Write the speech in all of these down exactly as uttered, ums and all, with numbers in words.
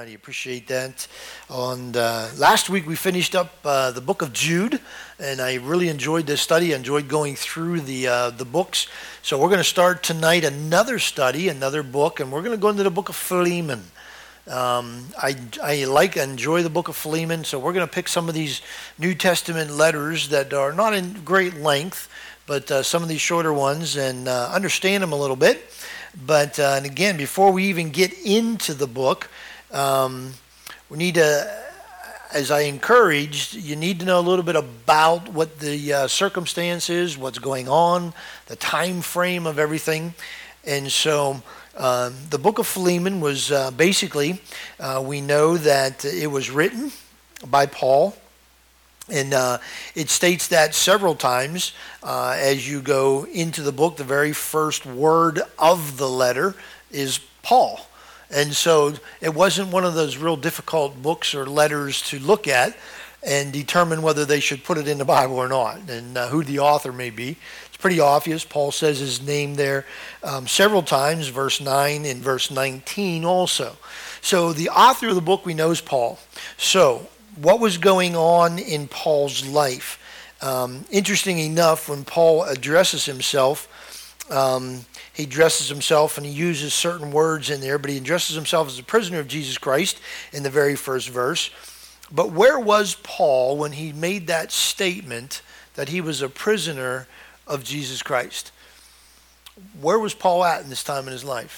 righty, appreciate that. On uh, last week we finished up uh, the book of Jude, and I really enjoyed this study. I enjoyed going through the uh, the books. So we're going to start tonight another study, another book, and we're going to go into the book of Philemon. Um, I, I like and enjoy the book of Philemon, so we're going to pick some of these New Testament letters that are not in great length, but uh, some of these shorter ones, and uh, understand them a little bit. But uh, and again, before we even get into the book, um, we need to, as I encouraged, you need to know a little bit about what the uh, circumstance is, what's going on, the time frame of everything. And so uh, the book of Philemon was uh, basically, uh, we know that it was written by Paul. And uh, it states that several times uh, as you go into the book. The very first word of the letter is Paul. And so it wasn't one of those real difficult books or letters to look at and determine whether they should put it in the Bible or not, and uh, who the author may be. It's pretty obvious. Paul says his name there um, several times, verse nine and verse nineteen also. So the author of the book we know is Paul. So what was going on in Paul's life? Um, interesting enough, when Paul addresses himself, um, he addresses himself and he uses certain words in there, but he addresses himself as a prisoner of Jesus Christ in the very first verse. But where was Paul when he made that statement that he was a prisoner of Jesus Christ? Where was Paul at in this time in his life?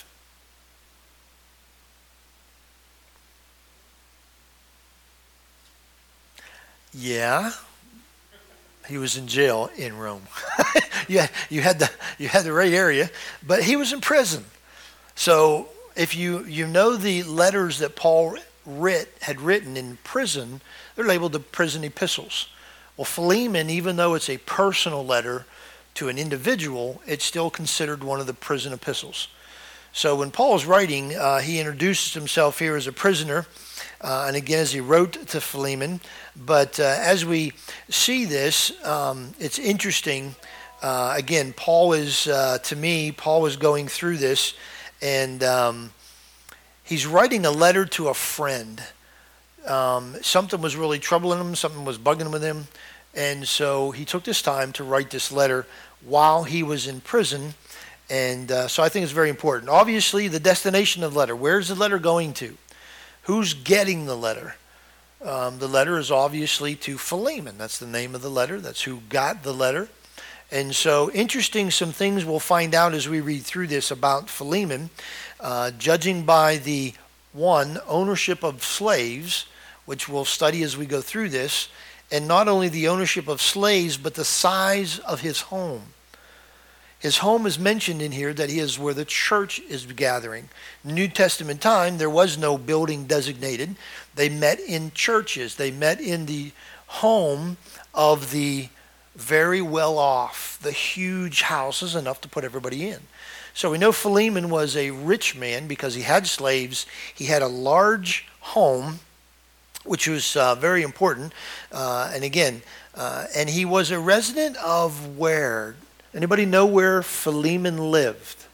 Yeah, he was in jail in Rome. yeah, you had the you had the right area, but he was in prison. So if you you know the letters that Paul writ had written in prison, they're labeled the prison epistles. Well, Philemon, even though it's a personal letter to an individual, it's still considered one of the prison epistles. So when Paul's writing, uh, he introduces himself here as a prisoner. Uh, and again, as he wrote to Philemon. But uh, as we see this, um, it's interesting. Uh, again, Paul is, uh, to me, Paul was going through this, and um, he's writing a letter to a friend. Um, something was really troubling him. Something was bugging him with him. And so he took this time to write this letter while he was in prison. And uh, so I think it's very important. Obviously, the destination of the letter. Where's the letter going to? Who's getting the letter? Um, the letter is obviously to Philemon. That's the name of the letter. That's who got the letter. And so interesting, some things we'll find out as we read through this about Philemon. Uh, judging by the, one, ownership of slaves, which we'll study as we go through this, and not only the ownership of slaves, but the size of his home. His home is mentioned in here, that he is where the church is gathering. In New Testament time, there was no building designated. They met in churches. They met in the home of the very well off, the huge houses, enough to put everybody in. So we know Philemon was a rich man because he had slaves. He had a large home, which was uh, very important. Uh, and again, uh, and he was a resident of where? Anybody know where Philemon lived?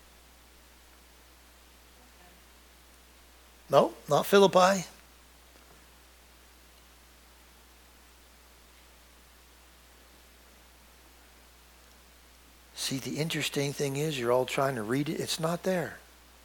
No, not Philippi. See, the interesting thing is you're all trying to read it. It's not there.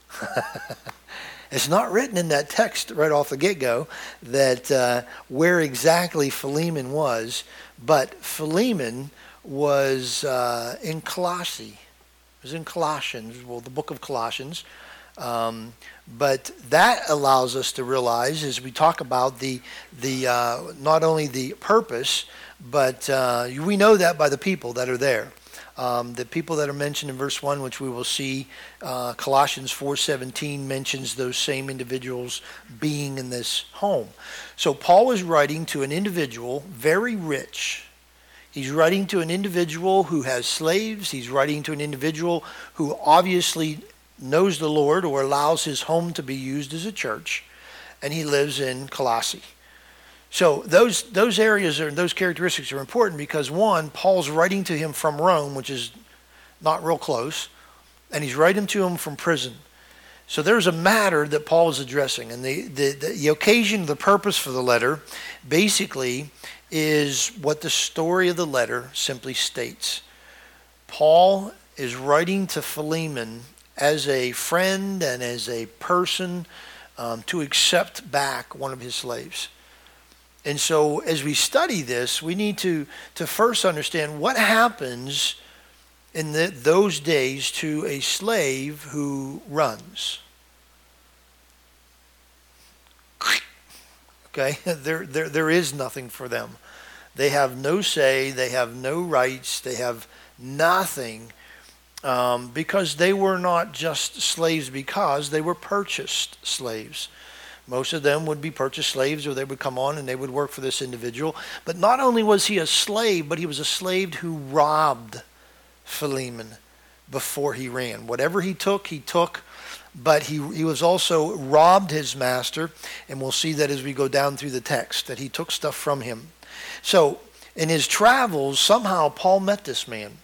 It's not written in that text right off the get-go that uh, where exactly Philemon was, but Philemon was uh, in Colossae. It was in Colossians, well, the book of Colossians. Um, but that allows us to realize, as we talk about the the uh, not only the purpose, but uh, we know that by the people that are there. Um, the people that are mentioned in verse one, which we will see, uh, Colossians four seventeen mentions those same individuals being in this home. So Paul is writing to an individual very rich. He's writing to an individual who has slaves. He's writing to an individual who obviously knows the Lord or allows his home to be used as a church. And he lives in Colossae. So those those areas are those characteristics are important because, one, Paul's writing to him from Rome, which is not real close, and he's writing to him from prison. So there's a matter that Paul is addressing, and the, the, the, the occasion, the purpose for the letter, basically is what the story of the letter simply states. Paul is writing to Philemon as a friend and as a person um, to accept back one of his slaves. And so as we study this, we need to, to first understand what happens in the, those days to a slave who runs. Okay, there, there, there is nothing for them. They have no say, they have no rights, they have nothing, um, because they were not just slaves because they were purchased slaves. Most of them would be purchased slaves, or they would come on and they would work for this individual. But not only was he a slave, but he was a slave who robbed Philemon before he ran. Whatever he took, he took, but he, he was also robbed his master, and we'll see that as we go down through the text, that he took stuff from him. So in his travels, somehow Paul met this man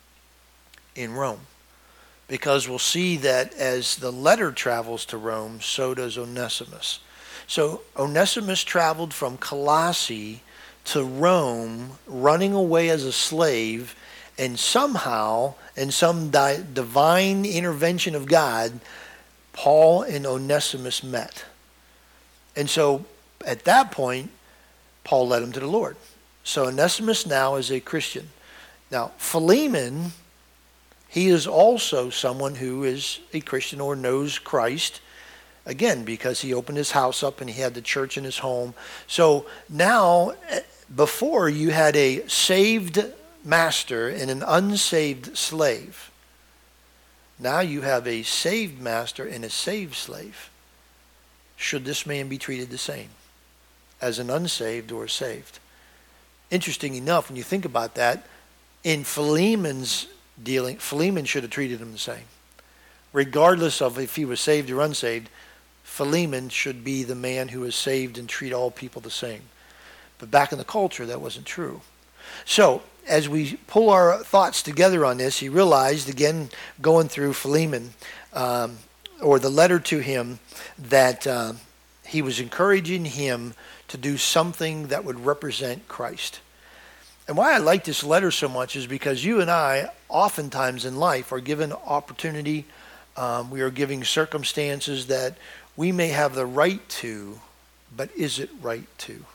in Rome, because we'll see that as the letter travels to Rome, so does Onesimus. So Onesimus traveled from Colossae to Rome, running away as a slave, and somehow, in some di- divine intervention of God, Paul and Onesimus met. And so at that point, Paul led him to the Lord. So Onesimus now is a Christian. Now, Philemon, he is also someone who is a Christian or knows Christ, again, because he opened his house up and he had the church in his home. So now, before you had a saved master and an unsaved slave. Now you have a saved master and a saved slave. Should this man be treated the same as an unsaved or saved? Interesting enough, when you think about that, in Philemon's dealing, Philemon should have treated him the same. Regardless of if he was saved or unsaved, Philemon should be the man who is saved and treat all people the same. But back in the culture, that wasn't true. So, as we pull our thoughts together on this, he realized, again, going through Philemon, um, or the letter to him, that uh, he was encouraging him to do something that would represent Christ. And why I like this letter so much is because you and I, oftentimes in life, are given opportunity, um, we are giving circumstances that we may have the right to, but is it right to?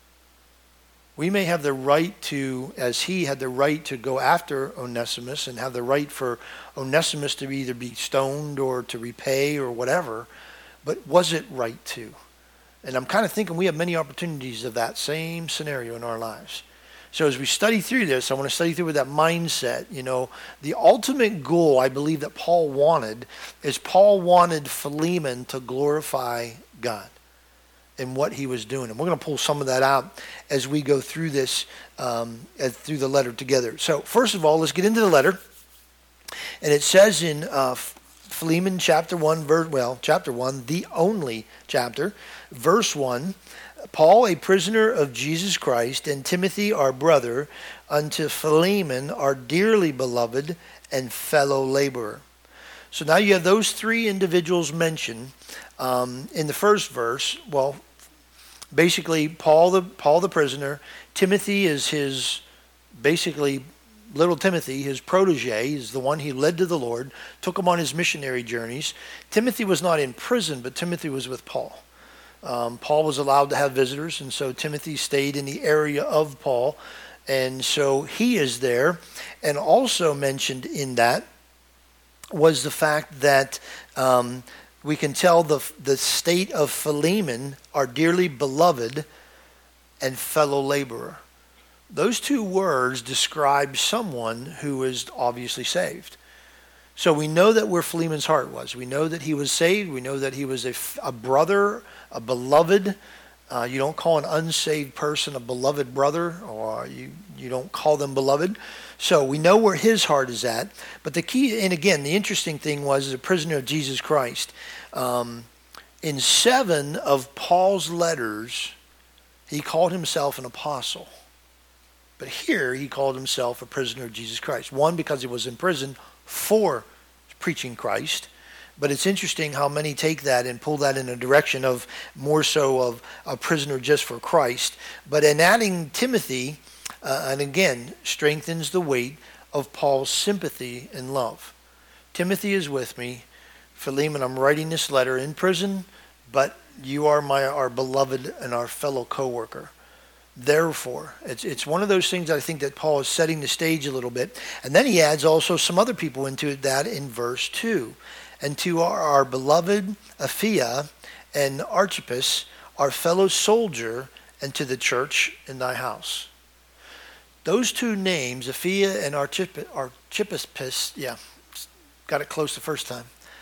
We may have the right to, as he had the right to go after Onesimus and have the right for Onesimus to either be stoned or to repay or whatever, but was it right to? And I'm kind of thinking we have many opportunities of that same scenario in our lives. So as we study through this, I want to study through with that mindset. You know, the ultimate goal I believe that Paul wanted is Paul wanted Philemon to glorify God in what he was doing. And we're going to pull some of that out as we go through this, um, through the letter together. So first of all, let's get into the letter. And it says in uh, Philemon chapter one, verse, well, chapter one, the only chapter, verse one, Paul, a prisoner of Jesus Christ, and Timothy, our brother, unto Philemon, our dearly beloved and fellow laborer. So now you have those three individuals mentioned um, in the first verse. Well, basically, Paul the Paul the prisoner, Timothy is his, basically, little Timothy, his protege, is the one he led to the Lord, took him on his missionary journeys. Timothy was not in prison, but Timothy was with Paul. Um, Paul was allowed to have visitors, and so Timothy stayed in the area of Paul, and so he is there. And also mentioned in that was the fact that um, we can tell the the state of Philemon, our dearly beloved and fellow laborer. Those two words describe someone who is obviously saved. So we know that where Philemon's heart was. We know that he was saved. We know that he was a, a brother, a beloved. Uh, you don't call an unsaved person a beloved brother, or you, you don't call them beloved. So we know where his heart is at. But the key, and again, the interesting thing was, as a prisoner of Jesus Christ, um, in seven of Paul's letters, he called himself an apostle. But here he called himself a prisoner of Jesus Christ. One, because he was in prison for preaching Christ. But it's interesting how many take that and pull that in a direction of more so of a prisoner just for Christ. But in adding Timothy, uh, and again, strengthens the weight of Paul's sympathy and love. Timothy is with me. Philemon, I'm writing this letter in prison, but you are my our beloved and our fellow co-worker. Therefore, it's it's one of those things that I think that Paul is setting the stage a little bit. And then he adds also some other people into that in verse two. And to our, our beloved Apphia and Archippus, our fellow soldier, and to the church in thy house. Those two names, Apphia and Archippus, Archippus, yeah, got it close the first time.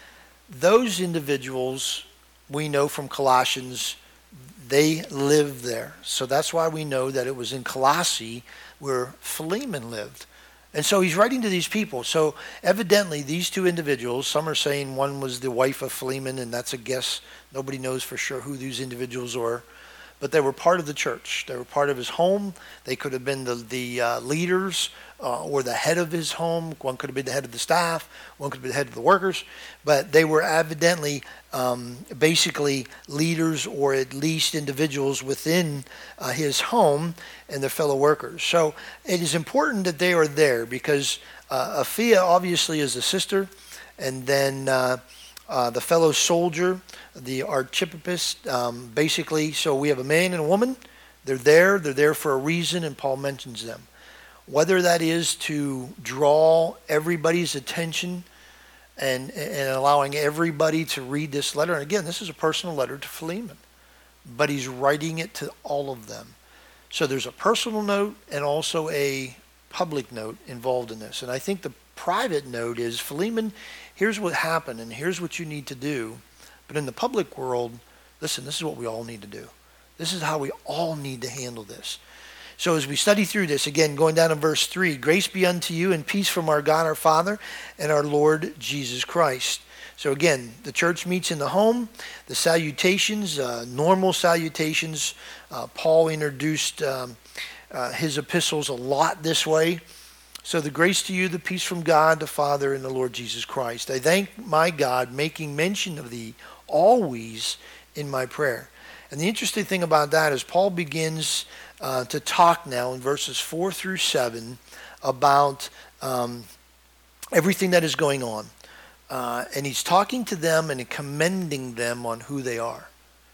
Those individuals, we know from Colossians, they lived there. So that's why we know that it was in Colossae where Philemon lived. And so he's writing to these people. So evidently these two individuals, some are saying one was the wife of Philemon, and that's a guess. Nobody knows for sure who these individuals were. But they were part of the church. They were part of his home. They could have been the, the uh, leaders uh, or the head of his home. One could have been the head of the staff. One could have been the head of the workers. But they were evidently um, basically leaders or at least individuals within uh, his home and their fellow workers. So it is important that they are there because uh, Apphia obviously is the sister, and then uh, uh, the fellow soldier, the Archippus, um, basically, so we have a man and a woman. They're there. They're there for a reason, and Paul mentions them. Whether that is to draw everybody's attention and, and allowing everybody to read this letter. And again, this is a personal letter to Philemon, but he's writing it to all of them. So there's a personal note and also a public note involved in this. And I think the private note is, Philemon, here's what happened and here's what you need to do. But in the public world, listen, this is what we all need to do. This is how we all need to handle this. So as we study through this, again, going down to verse three, grace be unto you and peace from our God our Father and our Lord Jesus Christ. So again, the church meets in the home. The salutations, uh, normal salutations. Uh, Paul introduced um, uh, his epistles a lot this way. So the grace to you, the peace from God the Father and the Lord Jesus Christ. I thank my God, making mention of thee always in my prayer. And the interesting thing about that is Paul begins uh, to talk now in verses four through seven about um, everything that is going on. Uh, and he's talking to them and commending them on who they are.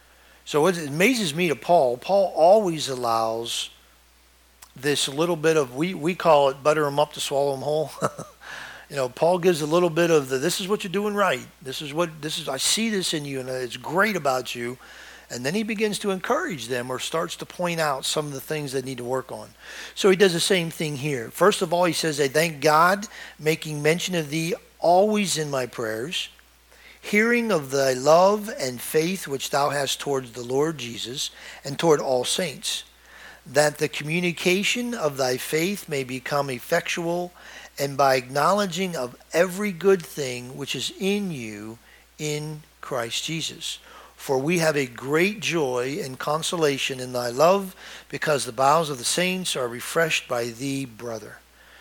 So it amazes me to Paul, Paul always allows this little bit of, we, we call it butter them up to swallow them whole. You know, Paul gives a little bit of the, this is what you're doing right. This is what, this is, I see this in you and it's great about you. And then he begins to encourage them or starts to point out some of the things they need to work on. So he does the same thing here. First of all, he says, I thank God, making mention of thee always in my prayers, hearing of thy love and faith which thou hast towards the Lord Jesus and toward all saints, that the communication of thy faith may become effectual, and by acknowledging of every good thing which is in you in Christ Jesus. For we have a great joy and consolation in thy love, because the bowels of the saints are refreshed by thee, brother.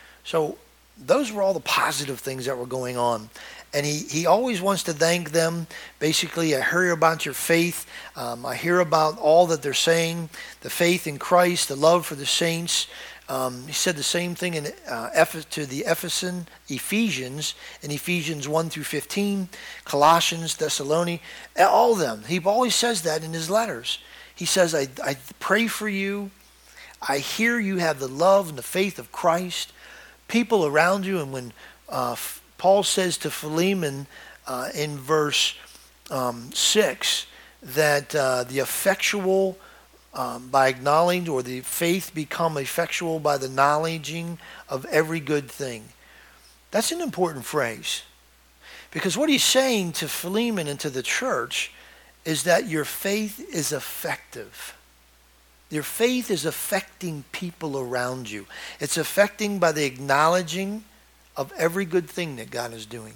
So those were all the positive things that were going on. And he, he always wants to thank them. Basically, I hear about your faith. Um, I hear about all that they're saying, the faith in Christ, the love for the saints. Um, he said the same thing in uh, to the Ephesan, Ephesians, in Ephesians one through fifteen, Colossians, Thessalonians, all of them. He always says that in his letters. He says, I, I pray for you. I hear you have the love and the faith of Christ. People around you, and when uh, Paul says to Philemon uh, in verse um, six that uh, the effectual um, by acknowledging, or the faith become effectual by the knowledging of every good thing. That's an important phrase, because what he's saying to Philemon and to the church is that your faith is effective. Your faith is affecting people around you. It's affecting by the acknowledging of every good thing that God is doing.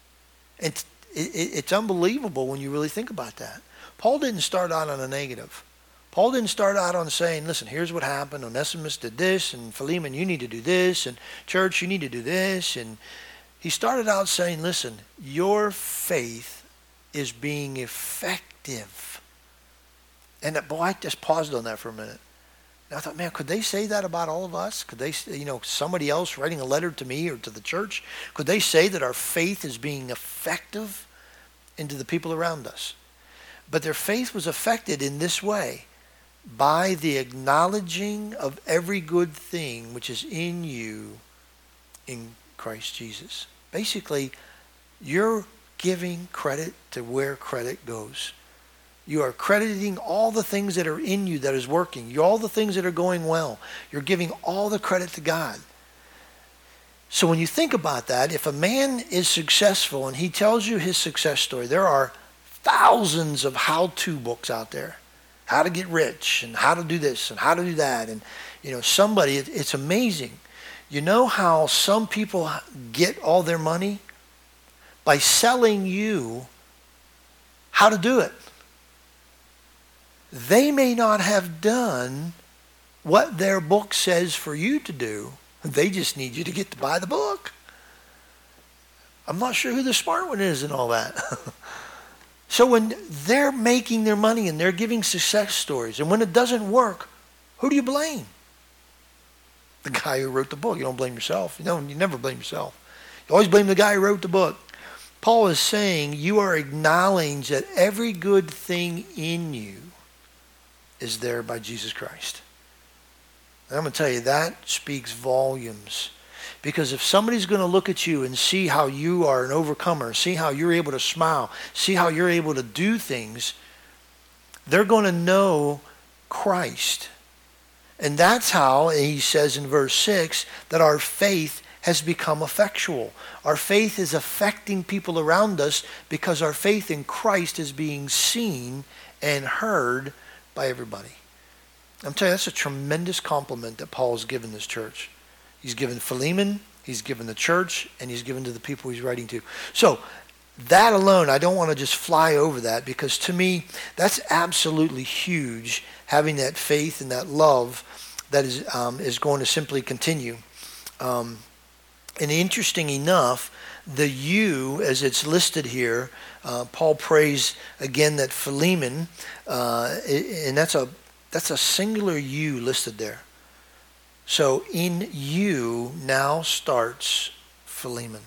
And it's unbelievable when you really think about that. Paul didn't start out on a negative. Paul didn't start out on saying, listen, here's what happened. Onesimus did this, and Philemon, you need to do this, and church, you need to do this. And He started out saying, listen, your faith is being effective. And boy, I just paused on that for a minute. And I thought, man, could they say that about all of us? Could they, you know, somebody else writing a letter to me or to the church, could they say that our faith is being effective into the people around us? But their faith was affected in this way, by the acknowledging of every good thing which is in you in Christ Jesus. Basically, you're giving credit to where credit goes. You are crediting all the things that are in you that is working. You all the things that are going well. You're giving all the credit to God. So when you think about that, if a man is successful and he tells you his success story, there are thousands of how-to books out there. How to get rich and how to do this and how to do that. And, you know, somebody, it, it's amazing. You know how some people get all their money? By selling you how to do it. They may not have done what their book says for you to do. They just need you to get to buy the book. I'm not sure who the smart one is and all that. So when they're making their money and they're giving success stories, and when it doesn't work, who do you blame? The guy who wrote the book. You don't blame yourself. You know, you never blame yourself. You always blame the guy who wrote the book. Paul is saying you are acknowledging that every good thing in you is there by Jesus Christ. And I'm going to tell you, that speaks volumes. Because if somebody's going to look at you and see how you are an overcomer, see how you're able to smile, see how you're able to do things, they're going to know Christ. And that's how, he says in verse six, that our faith has become effectual. Our faith is affecting people around us because our faith in Christ is being seen and heard by everybody. I'm telling you, that's a tremendous compliment that Paul has given this church. He's given Philemon, he's given the church, and he's given to the people he's writing to. So that alone, I don't want to just fly over that, because to me, that's absolutely huge, having that faith and that love that is um, is going to simply continue. Um, and interesting enough, the you, as it's listed here, uh, Paul prays again that Philemon, uh, and that's a that's a singular you listed there. So in you now starts Philemon.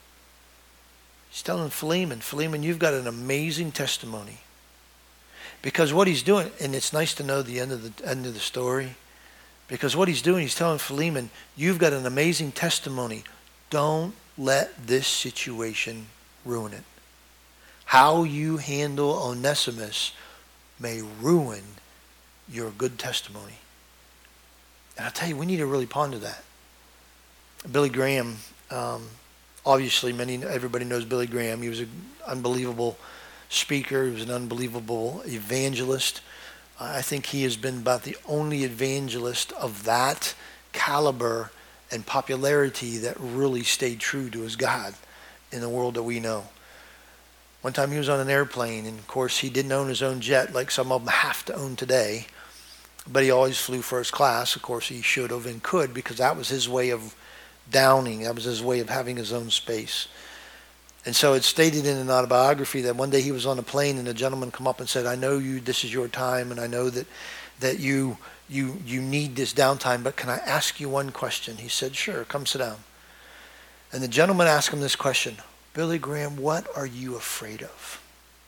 He's telling Philemon, Philemon, you've got an amazing testimony. Because what he's doing, and it's nice to know the end of the end of the story, because what he's doing, he's telling Philemon, you've got an amazing testimony. Don't let this situation ruin it. How you handle Onesimus may ruin your good testimony. And I'll tell you, we need to really ponder that. Billy Graham, um, obviously many everybody knows Billy Graham. He was an unbelievable speaker. He was an unbelievable evangelist. I think he has been about the only evangelist of that caliber and popularity that really stayed true to his God in the world that we know. One time he was on an airplane, and of course he didn't own his own jet like some of them have to own today. But he always flew first class. Of course, he should have and could, because that was his way of downing. That was his way of having his own space. And so it's stated in an autobiography that one day he was on a plane and a gentleman come up and said, I know you, this is your time, and I know that that you you you need this downtime, but can I ask you one question? He said, sure, come sit down. And the gentleman asked him this question, Billy Graham, what are you afraid of?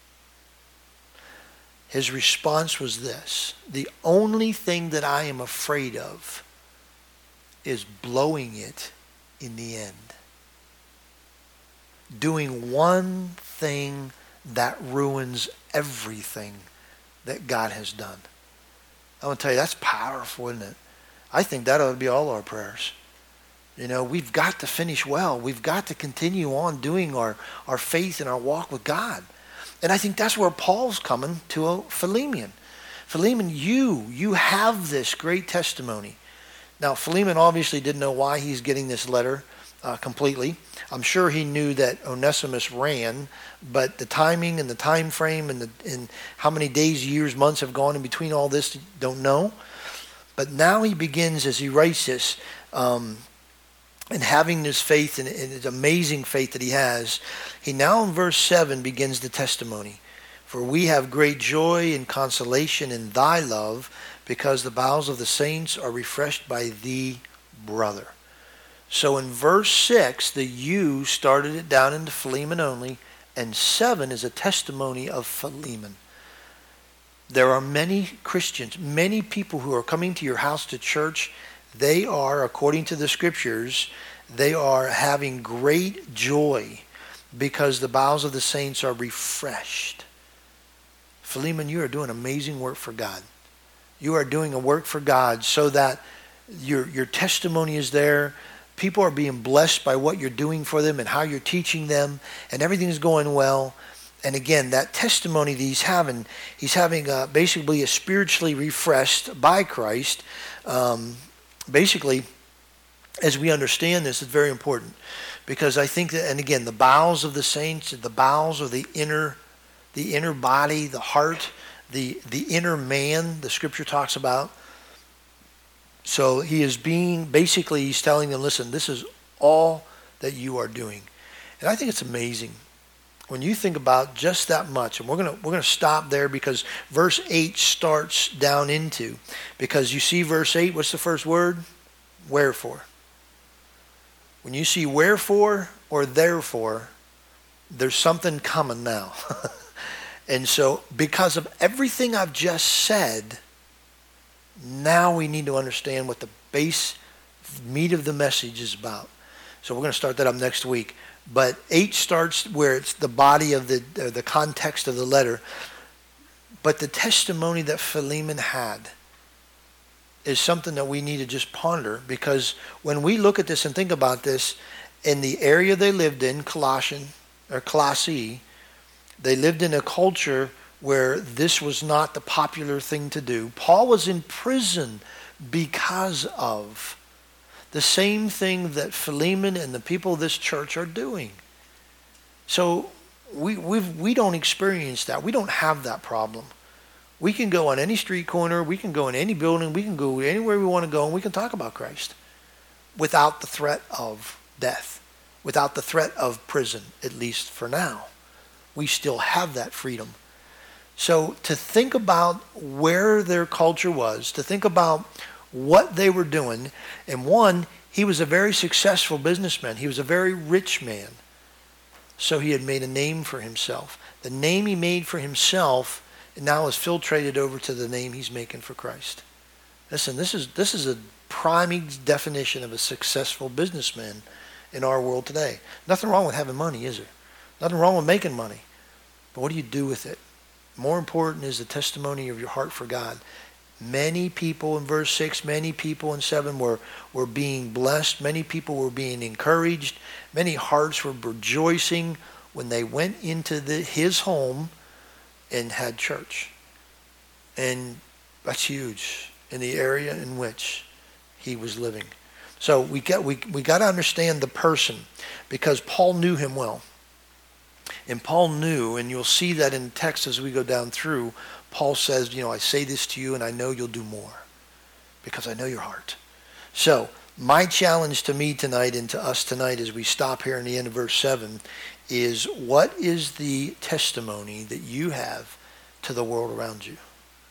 His response was this: the only thing that I am afraid of is blowing it in the end. Doing one thing that ruins everything that God has done. I want to tell you, that's powerful, isn't it? I think that ought to be all our prayers. You know, we've got to finish well. We've got to continue on doing our, our faith and our walk with God. And I think that's where Paul's coming to Philemon. Philemon, you, you have this great testimony. Now, Philemon obviously didn't know why he's getting this letter uh, completely. I'm sure he knew that Onesimus ran, but the timing and the time frame and, the, and how many days, years, months have gone in between all this, don't know. But now he begins, as he writes this, um, and having this faith and, and this amazing faith that he has, he now in verse seven begins the testimony. For we have great joy and consolation in thy love, because the bowels of the saints are refreshed by thee, brother. So in verse six, the you started it down into Philemon only, and seven is a testimony of Philemon. There are many Christians, many people who are coming to your house to church. They are, according to the scriptures, they are having great joy because the bowels of the saints are refreshed. Philemon, you are doing amazing work for God. You are doing a work for God so that your your testimony is there. People are being blessed by what you're doing for them and how you're teaching them, and everything's going well. And again, that testimony that he's having, he's having a, basically a spiritually refreshed by Christ. Um, basically, as we understand this, it's very important, because I think that, and again, the bowels of the saints, the bowels of the inner, the inner body, the heart, the the inner man, the scripture talks about. So he is being, basically he's telling them, listen, this is all that you are doing. And I think it's amazing when you think about just that much. And we're gonna we're gonna stop there, because verse eight starts down into, because you see verse eight, what's the first word? Wherefore. When you see wherefore or therefore, there's something coming now. And so because of everything I've just said, now we need to understand what the base meat of the message is about. So we're going to start that up next week. But eight starts where it's the body of the, uh, the context of the letter. But the testimony that Philemon had is something that we need to just ponder, because when we look at this and think about this, in the area they lived in, Colossian, or Colossae, they lived in a culture where this was not the popular thing to do. Paul was in prison because of the same thing that Philemon and the people of this church are doing. So we we've, we don't experience that. We don't have that problem. We can go on any street corner, we can go in any building, we can go anywhere we want to go, and we can talk about Christ without the threat of death, without the threat of prison, at least for now. We still have that freedom. So to think about where their culture was, to think about what they were doing, and one, he was a very successful businessman. He was a very rich man. So he had made a name for himself. The name he made for himself now is filtrated over to the name he's making for Christ. Listen, this is this is a prime definition of a successful businessman in our world today. Nothing wrong with having money, is there? Nothing wrong with making money. But what do you do with it? More important is the testimony of your heart for God. Many people in verse six, many people in seven were, were being blessed. Many people were being encouraged. Many hearts were rejoicing when they went into the, his home and had church. And that's huge in the area in which he was living. So we got we we got to understand the person, because Paul knew him well. And Paul knew, and you'll see that in the text as we go down through, Paul says, you know, I say this to you and I know you'll do more because I know your heart. So my challenge to me tonight and to us tonight as we stop here in the end of verse seven is, what is the testimony that you have to the world around you?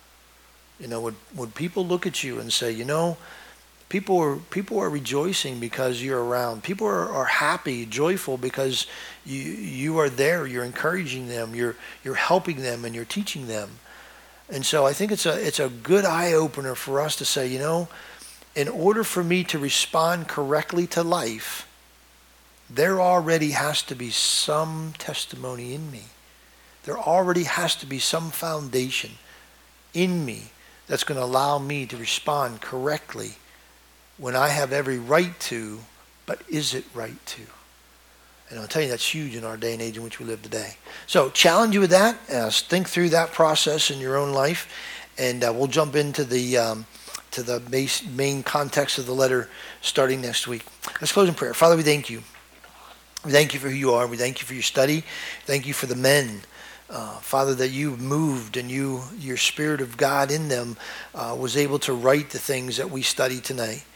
You know, would, would people look at you and say, you know, People are people are rejoicing because you're around. People are, are happy, joyful because you you are there. You're encouraging them. You're you're helping them and you're teaching them. And so I think it's a it's a good eye opener for us to say, you know, in order for me to respond correctly to life, there already has to be some testimony in me. There already has to be some foundation in me that's going to allow me to respond correctly when I have every right to, but is it right to? And I'll tell you, that's huge in our day and age in which we live today. So challenge you with that. Uh, think through that process in your own life, and uh, we'll jump into the um, to the base, main context of the letter starting next week. Let's close in prayer. Father, we thank you. We thank you for who you are. We thank you for your study. Thank you for the men, uh, Father, that you moved and you, your Spirit of God in them uh, was able to write the things that we study tonight.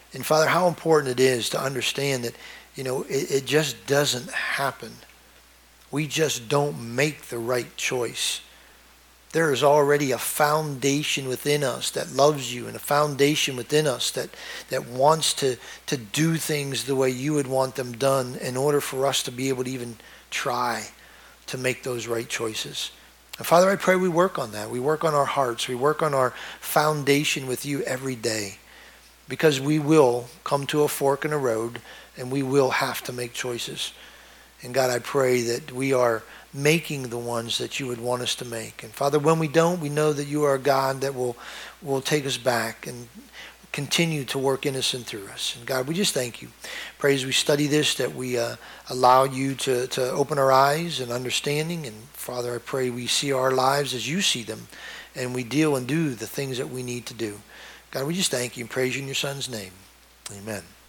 And Father, how important it is to understand that, you know, it, it just doesn't happen. We just don't make the right choice. There is already a foundation within us that loves you, and a foundation within us that, that wants to, to do things the way you would want them done in order for us to be able to even try to make those right choices. And Father, I pray we work on that. We work on our hearts. We work on our foundation with you every day, because we will come to a fork in the road and we will have to make choices. And God, I pray that we are making the ones that you would want us to make. And Father, when we don't, we know that you are a God that will, will take us back and continue to work in us and through us. And God, we just thank you. Pray as we study this that we uh, allow you to, to open our eyes and understanding. And Father, I pray we see our lives as you see them, and we deal and do the things that we need to do. God, we just thank you and praise you in your Son's name. Amen.